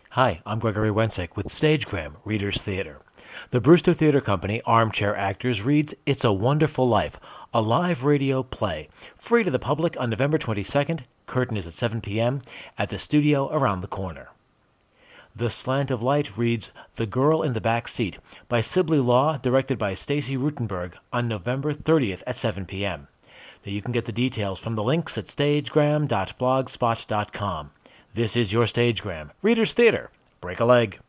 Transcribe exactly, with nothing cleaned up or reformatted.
Hi, I'm Gregory Wensick with Stagegram, Readers Theater. The Brewster Theater Company, Armchair Actors, reads It's a Wonderful Life, a live radio play, free to the public on November twenty-second, curtain is at seven p.m., at the studio around the corner. The Slant of Light reads The Girl in the Back Seat by Sibley Law, directed by Stacy Rutenberg, on November thirtieth at seven p.m. Now you can get the details from the links at stagegram dot blogspot dot com. This is your Stagegram, Readers Theater. Break a leg.